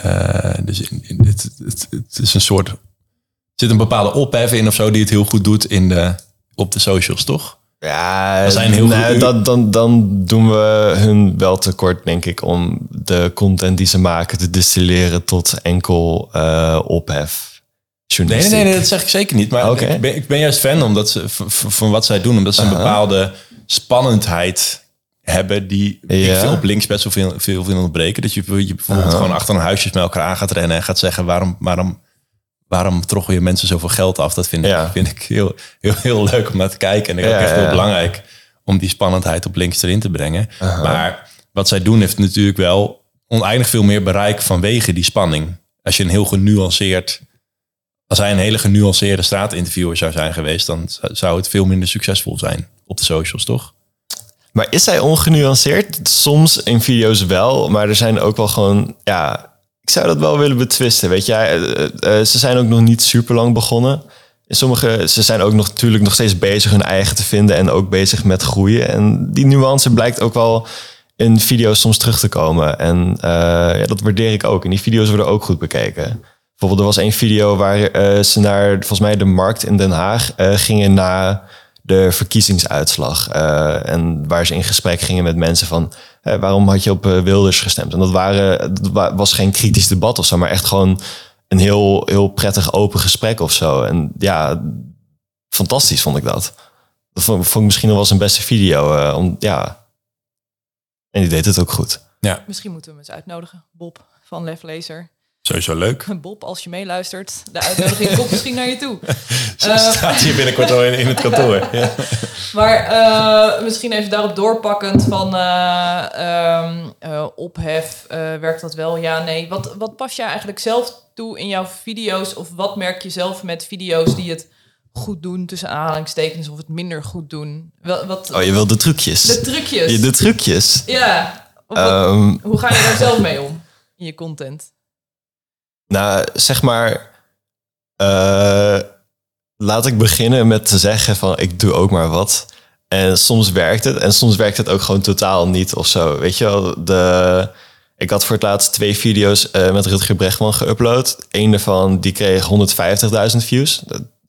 het is een soort... Er zit een bepaalde ophef in of zo die het heel goed doet op de socials, toch? Ja, dat zijn heel goed. Dan doen we hun wel tekort, denk ik, om de content die ze maken te distilleren tot enkel ophef. Nee, dat zeg ik zeker niet. Maar okay. ik ben juist fan omdat ze van wat zij doen, omdat ze een bepaalde spannendheid hebben die ik vind op links best wel veel ontbreken. Dat je bijvoorbeeld gewoon achter een huisjes met elkaar aan gaat rennen en gaat zeggen waarom troggel je mensen zoveel geld af? Dat vind ik heel leuk om naar te kijken. En ik ook echt heel belangrijk om die spannendheid op links erin te brengen. Maar wat zij doen heeft natuurlijk wel oneindig veel meer bereik vanwege die spanning. Als hij een hele genuanceerde straatinterviewer zou zijn geweest, dan zou het veel minder succesvol zijn op de socials, toch? Maar is hij ongenuanceerd? Soms in video's wel, maar er zijn ook wel gewoon... Ja, ik zou dat wel willen betwisten, weet je. Ze zijn ook nog niet super lang begonnen. Ze zijn ook natuurlijk nog steeds bezig hun eigen te vinden en ook bezig met groeien. En die nuance blijkt ook wel in video's soms terug te komen. En dat waardeer ik ook. En die video's worden ook goed bekeken. Bijvoorbeeld, er was een video waar ze naar, volgens mij, de markt in Den Haag gingen na de verkiezingsuitslag. En waar ze in gesprek gingen met mensen van... waarom had je op Wilders gestemd? En dat was geen kritisch debat of zo, maar echt gewoon een heel prettig open gesprek of zo. En ja, fantastisch vond ik dat. Dat vond ik misschien nog wel zijn beste video. En die deed het ook goed. Ja. Misschien moeten we hem eens uitnodigen. Bob van Leftlezer. Sowieso leuk. Bob, als je meeluistert, de uitnodiging komt misschien naar je toe. Staat hier binnenkort al in het kantoor. Ja. Maar misschien even daarop doorpakkend van ophef, werkt dat wel? Ja, nee. Wat pas jij eigenlijk zelf toe in jouw video's? Of wat merk je zelf met video's die het goed doen, tussen aanhalingstekens, of het minder goed doen? Je wil de trucjes. De trucjes. De trucjes. Ja. Hoe ga je daar zelf mee om in je content? Nou, zeg maar... laat ik beginnen met te zeggen van... ik doe ook maar wat. En soms werkt het. En soms werkt het ook gewoon totaal niet of zo. Weet je wel? Ik had voor het laatst 2 video's met Rutger Bregman geüpload. Eén daarvan die kreeg 150.000 views.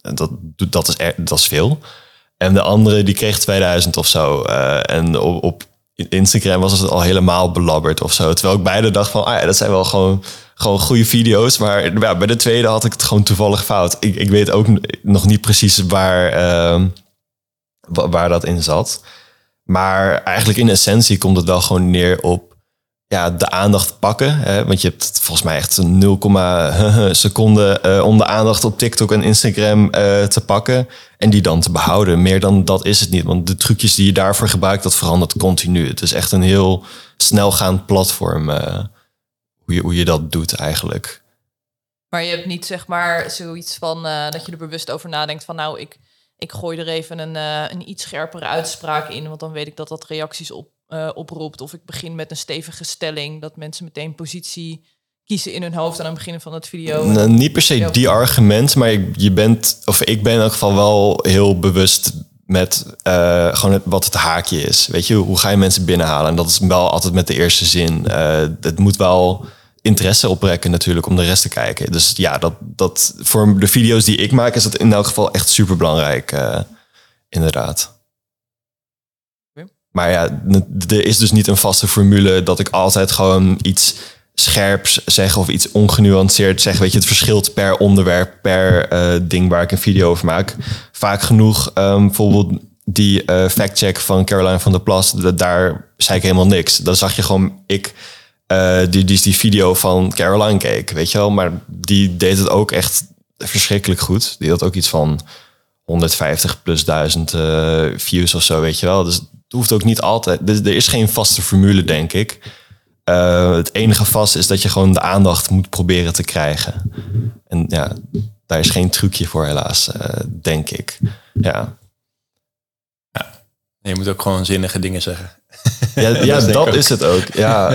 Dat is veel. En de andere die kreeg 2000 of zo. En op Instagram was het al helemaal belabberd of zo. Terwijl ik beide dacht van... dat zijn wel gewoon goede video's. Maar ja, bij de tweede had ik het gewoon toevallig fout. Ik weet ook nog niet precies waar dat in zat. Maar eigenlijk in essentie komt het wel gewoon neer op de aandacht pakken. Hè? Want je hebt volgens mij echt 0, seconden om de aandacht op TikTok en Instagram te pakken. En die dan te behouden. Meer dan dat is het niet. Want de trucjes die je daarvoor gebruikt, dat verandert continu. Het is echt een heel snelgaand platform... Hoe je dat doet eigenlijk. Maar je hebt niet zeg maar zoiets van dat je er bewust over nadenkt van nou, ik gooi er even een iets scherpere uitspraak in, want dan weet ik dat reacties oproept. Of ik begin met een stevige stelling, dat mensen meteen positie kiezen in hun hoofd aan het begin van het video. Nou, niet per se die argument, maar ik ben in elk geval wel heel bewust met gewoon wat het haakje is. Weet je, hoe ga je mensen binnenhalen? En dat is wel altijd met de eerste zin. Het moet wel interesse opwekken natuurlijk om de rest te kijken. Dus ja, dat voor de video's die ik maak is dat in elk geval echt super belangrijk. Inderdaad. Okay. Maar ja, er is dus niet een vaste formule dat ik altijd gewoon iets scherps zeg of iets ongenuanceerd zeg. Weet je, het verschilt per onderwerp, per ding waar ik een video over maak. Vaak genoeg, bijvoorbeeld die factcheck van Caroline van der Plas, daar zei ik helemaal niks. Dan zag je gewoon die video van Caroline keek, weet je wel. Maar die deed het ook echt verschrikkelijk goed. Die had ook iets van 150.000+ views of zo, weet je wel. Dus het hoeft ook niet altijd. Er is geen vaste formule, denk ik. Het enige vast is dat je gewoon de aandacht moet proberen te krijgen. En ja, daar is geen trucje voor helaas, denk ik. Ja. Je moet ook gewoon zinnige dingen zeggen. Ja, dat is het ook. Ja.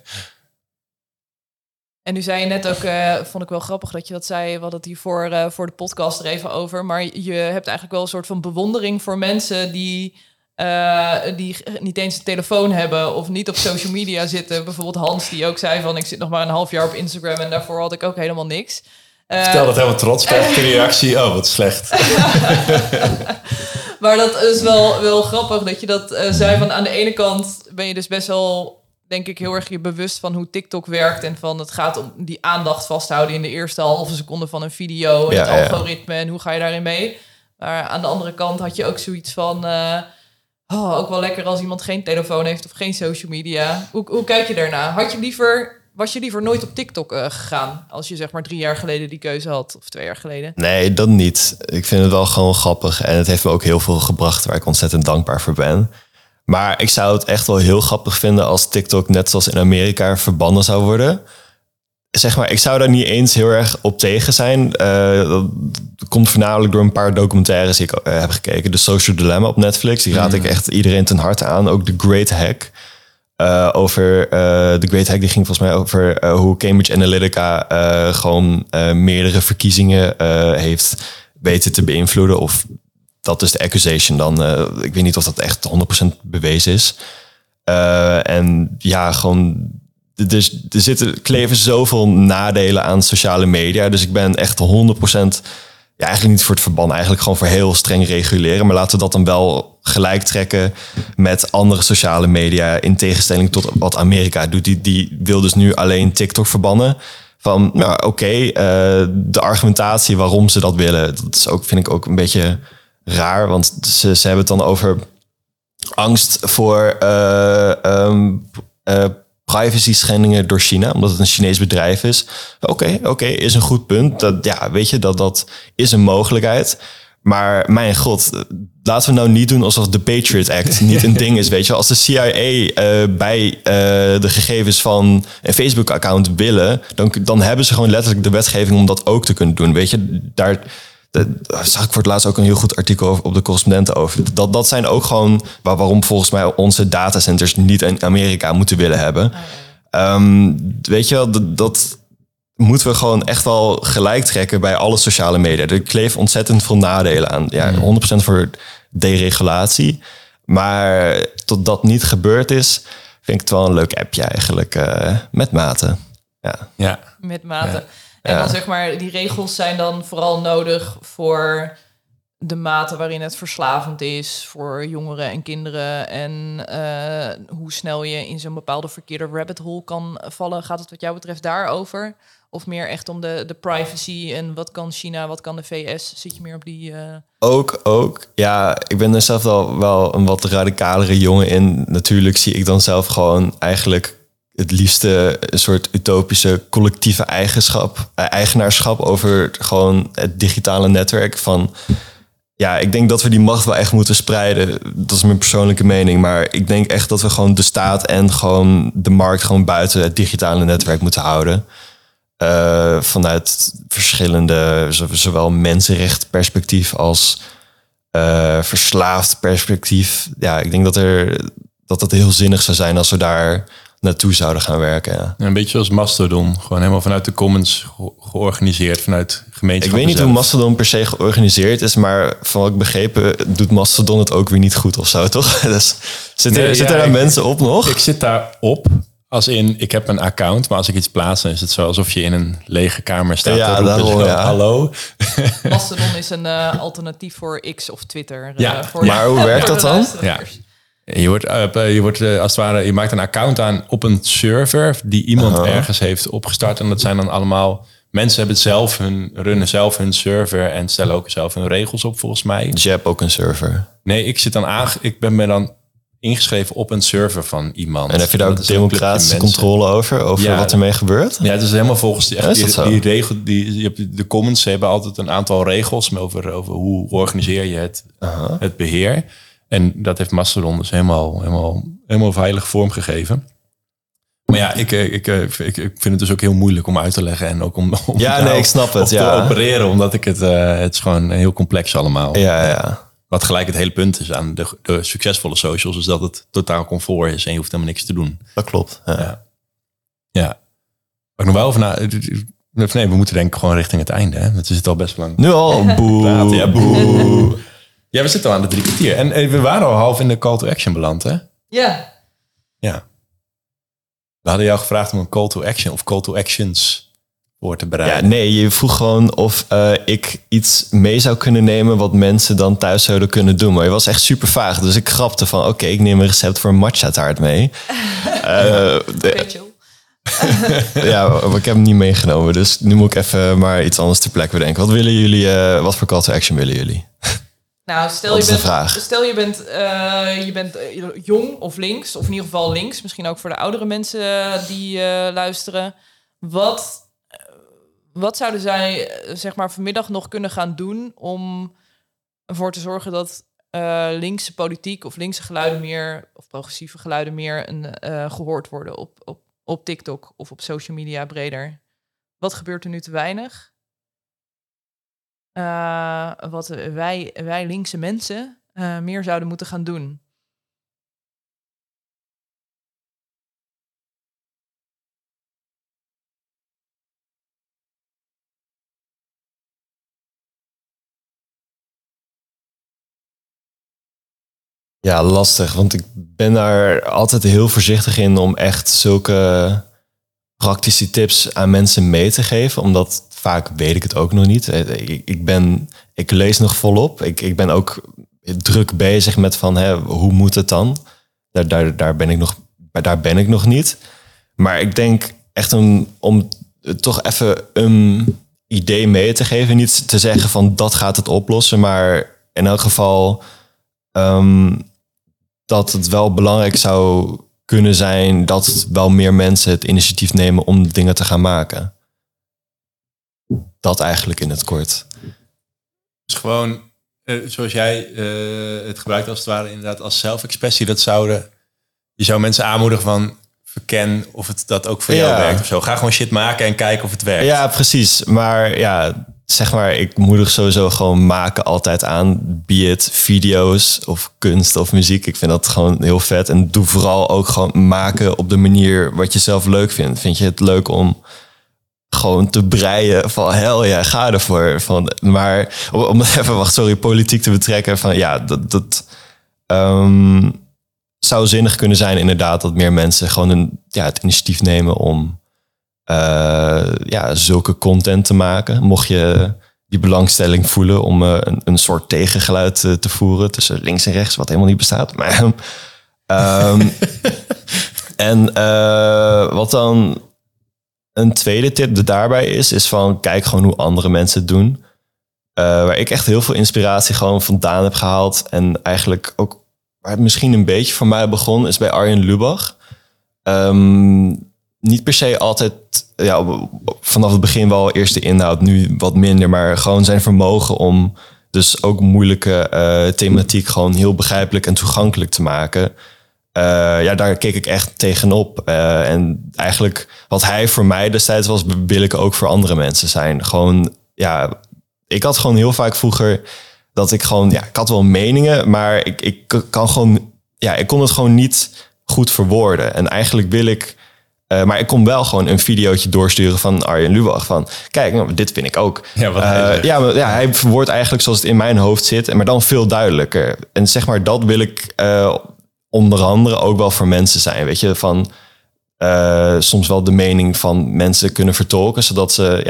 En nu zei je net ook, vond ik wel grappig dat je dat zei. We hadden het hier voor de podcast er even over. Maar je hebt eigenlijk wel een soort van bewondering voor mensen die niet eens een telefoon hebben of niet op social media zitten. Bijvoorbeeld Hans, die ook zei van ik zit nog maar een half jaar op Instagram en daarvoor had ik ook helemaal niks. Vertel dat helemaal trots, krijg je reactie. Oh, wat slecht. Maar dat is wel grappig dat je dat zei van aan de ene kant ben je dus best wel, denk ik, heel erg je bewust van hoe TikTok werkt en van het gaat om die aandacht vasthouden in de eerste halve seconde van een video en het algoritme en hoe ga je daarin mee. Maar aan de andere kant had je ook zoiets van ook wel lekker als iemand geen telefoon heeft of geen social media. Hoe kijk je daarna? Was je liever nooit op TikTok gegaan als je zeg maar 3 jaar geleden die keuze had of 2 jaar geleden? Nee, dat niet. Ik vind het wel gewoon grappig en het heeft me ook heel veel gebracht waar ik ontzettend dankbaar voor ben. Maar ik zou het echt wel heel grappig vinden als TikTok net zoals in Amerika verbannen zou worden. Zeg maar, ik zou daar niet eens heel erg op tegen zijn. Dat komt voornamelijk door een paar documentaires die ik heb gekeken. The Social Dilemma op Netflix. Die raad ik echt iedereen ten harte aan. Ook The Great Hack. The Great Hack die ging volgens mij over hoe Cambridge Analytica gewoon meerdere verkiezingen heeft weten te beïnvloeden. Of dat is de accusation dan. Ik weet niet of dat echt 100% bewezen is. En ja, gewoon er kleven zoveel nadelen aan sociale media. Dus ik ben echt 100%... Ja, eigenlijk niet voor het verbannen. Eigenlijk gewoon voor heel streng reguleren. Maar laten we dat dan wel gelijk trekken met andere sociale media. In tegenstelling tot wat Amerika doet. Die wil dus nu alleen TikTok verbannen. Van, nou oké, de argumentatie waarom ze dat willen. Dat is ook, vind ik ook een beetje raar. Want ze hebben het dan over angst voor privacy schendingen door China, omdat het een Chinees bedrijf is. Oké, is een goed punt. Dat is een mogelijkheid. Maar mijn god, laten we nou niet doen alsof de Patriot Act niet een ding is. Weet je, als de CIA bij de gegevens van een Facebook-account willen, dan hebben ze gewoon letterlijk de wetgeving om dat ook te kunnen doen. Weet je, daar zag ik voor het laatst ook een heel goed artikel op de Correspondenten over. Dat zijn ook gewoon waarom volgens mij onze datacenters niet in Amerika moeten willen hebben. Weet je wel, dat moeten we gewoon echt wel gelijk trekken bij alle sociale media. Er kleven ontzettend veel nadelen aan. Ja, 100% voor deregulatie. Maar tot dat niet gebeurd is, vind ik het wel een leuk appje eigenlijk. Met mate. Ja. Met mate. Ja. En dan zeg maar, die regels zijn dan vooral nodig voor de mate waarin het verslavend is voor jongeren en kinderen. En hoe snel je in zo'n bepaalde verkeerde rabbit hole kan vallen. Gaat het wat jou betreft daarover? Of meer echt om de privacy en wat kan China, wat kan de VS? Zit je meer op die... Ook. Ja, ik ben er zelf wel een wat radicalere jongen in. Natuurlijk zie ik dan zelf gewoon eigenlijk het liefste een soort utopische collectieve eigenaarschap over gewoon het digitale netwerk van... Ja, ik denk dat we die macht wel echt moeten spreiden. Dat is mijn persoonlijke mening. Maar ik denk echt dat we gewoon de staat en gewoon de markt gewoon buiten het digitale netwerk moeten houden. Vanuit verschillende, zowel mensenrecht perspectief als verslaafd perspectief. Ja, ik denk dat het heel zinnig zou zijn als we daar naartoe zouden gaan werken. Ja. Een beetje zoals Mastodon. Gewoon helemaal vanuit de commons georganiseerd, vanuit gemeenschappen. Ik weet niet hoe Mastodon per se georganiseerd is, maar van wat ik begrepen doet Mastodon het ook weer niet goed of zo, toch? Dus zitten er mensen op nog? Ik zit daar op. Als in, ik heb een account, maar als ik iets plaats, dan is het zo alsof je in een lege kamer staat. Ja, daarom, hallo. Mastodon is een alternatief voor X of Twitter. Maar hoe werkt dat dan? Ja. Je wordt als het ware, je maakt een account aan op een server die iemand ergens heeft opgestart. En dat zijn dan allemaal mensen runnen zelf hun server en stellen ook zelf hun regels op, volgens mij. Dus je hebt ook een server? Nee, ik ben me dan ingeschreven op een server van iemand. En heb je daar ook democratische controle over wat ermee gebeurt? Ja, het is helemaal volgens die regel. De commons hebben altijd een aantal regels over hoe organiseer je het beheer. En dat heeft Mastodon dus helemaal veilig vormgegeven. Maar ja, ik vind het dus ook heel moeilijk om uit te leggen. En ook om ik snap het. Te opereren, omdat ik het is gewoon heel complex allemaal. Ja. Wat gelijk het hele punt is aan de succesvolle socials, is dat het totaal comfort is en je hoeft helemaal niks te doen. Dat klopt. Ja. Ik nog wel over na. Nee, we moeten denk ik gewoon richting het einde. Hè? Het zit al best lang. Nu al. Boe. Ja, boe. Ja, we zitten al aan de 3 kwartier. En we waren al half in de call to action beland, hè? Ja. Ja. We hadden jou gevraagd om een call to action of call to actions voor te bereiden. Ja, nee, je vroeg gewoon of ik iets mee zou kunnen nemen wat mensen dan thuis zouden kunnen doen. Maar je was echt super vaag. Dus ik grapte van, oké, ik neem een recept voor een matcha taart mee. Ja, maar ik heb hem niet meegenomen. Dus nu moet ik even maar iets anders ter plekke bedenken. Wat willen jullie, wat voor call to action willen jullie? Nou, stel je bent jong of links, of in ieder geval links. Misschien ook voor de oudere mensen die luisteren. Wat zouden zij zeg maar vanmiddag nog kunnen gaan doen om ervoor te zorgen dat linkse politiek of linkse geluiden meer, of progressieve geluiden meer gehoord worden op TikTok of op social media breder? Wat gebeurt er nu te weinig? Wat wij linkse mensen meer zouden moeten gaan doen. Ja, lastig. Want ik ben daar altijd heel voorzichtig in om echt zulke praktische tips aan mensen mee te geven. Omdat vaak weet ik het ook nog niet. Ik lees nog volop. Ik ben ook druk bezig met van hoe moet het dan? Daar ben ik nog niet. Maar ik denk echt om toch even een idee mee te geven. Niet te zeggen van dat gaat het oplossen. Maar in elk geval dat het wel belangrijk zou kunnen zijn dat wel meer mensen het initiatief nemen om dingen te gaan maken. Dat eigenlijk in het kort. Dus gewoon, zoals jij het gebruikt als het ware inderdaad als zelfexpressie. Je zou mensen aanmoedigen van verken of het dat ook voor jou werkt of zo. Ga gewoon shit maken en kijken of het werkt. Ja, precies. Maar ja, zeg maar, ik moedig sowieso gewoon maken altijd aan. Be it video's of kunst of muziek. Ik vind dat gewoon heel vet. En doe vooral ook gewoon maken op de manier wat je zelf leuk vindt. Vind je het leuk om gewoon te breien van hell ja, ga ervoor. Maar om even, politiek te betrekken. Van ja, dat zou zinnig kunnen zijn inderdaad dat meer mensen gewoon het initiatief nemen om zulke content te maken. Mocht je die belangstelling voelen om een soort tegengeluid te voeren tussen links en rechts, wat helemaal niet bestaat. Maar, wat dan een tweede tip daarbij is van kijk gewoon hoe andere mensen het doen. Waar ik echt heel veel inspiratie gewoon vandaan heb gehaald. En eigenlijk ook waar het misschien een beetje voor mij begon, is bij Arjen Lubach. Niet per se altijd, vanaf het begin wel eerst de inhoud, nu wat minder. Maar gewoon zijn vermogen om dus ook moeilijke thematiek gewoon heel begrijpelijk en toegankelijk te maken. Daar keek ik echt tegenop. En eigenlijk wat hij voor mij destijds was, wil ik ook voor andere mensen zijn. Gewoon, ik had gewoon heel vaak vroeger dat ik gewoon, ik had wel meningen, maar ik kan gewoon, ik kon het gewoon niet goed verwoorden. En eigenlijk wil ik, maar ik kon wel gewoon een videootje doorsturen van Arjen Lubach. Van, kijk, nou, dit vind ik ook. Hij verwoordt eigenlijk zoals het in mijn hoofd zit, maar dan veel duidelijker. En zeg maar, dat wil ik onder andere ook wel voor mensen zijn. Weet je, van soms wel de mening van mensen kunnen vertolken, zodat ze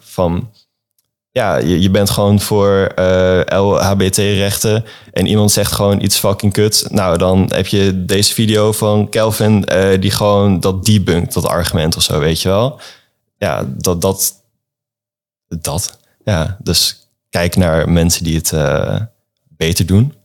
je bent gewoon voor LHBT-rechten en iemand zegt gewoon iets fucking kut. Nou, dan heb je deze video van Kelvin die gewoon dat debunkt, dat argument of zo, weet je wel. Ja, dat. Ja, dus kijk naar mensen die het beter doen.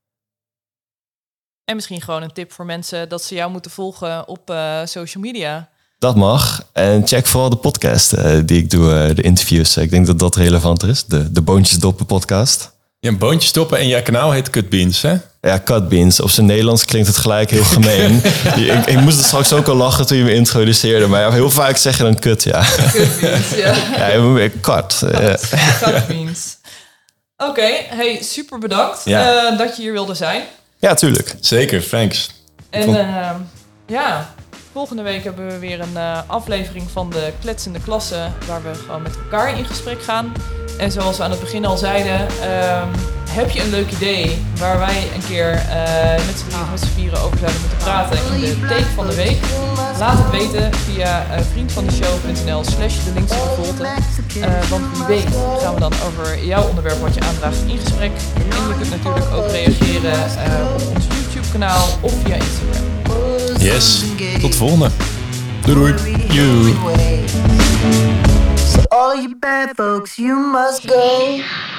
En misschien gewoon een tip voor mensen dat ze jou moeten volgen op social media. Dat mag. En check vooral de podcast die ik doe, de interviews. Ik denk dat dat relevanter is. De Boontjes Doppen podcast. Ja, Boontjes Doppen en jouw kanaal heet Cut Beans, hè? Ja, cut beans. Op zijn Nederlands klinkt het gelijk heel gemeen. ik moest er straks ook al lachen toen je me introduceerde. Maar ja, heel vaak zeg je dan kut, ja. Cut beans, ja. Ja, cut. Cut beans. Oké, hey, super bedankt dat je hier wilde zijn. Ja, tuurlijk. Zeker, thanks. En volgende week hebben we weer een aflevering van de Kletsende Klasse, waar we gewoon met elkaar in gesprek gaan. En zoals we aan het begin al zeiden, heb je een leuk idee waar wij een keer met z'n vieren over zouden moeten praten in de take van de week? Laat het weten via vriendvandeshow.nl/de-linkse-gevolte. Want wie weet gaan we dan over jouw onderwerp wat je aandraagt in gesprek. En je kunt natuurlijk ook reageren op ons YouTube kanaal of via Instagram. Yes, tot de volgende. Doei doei. So all you bad folks, you must go.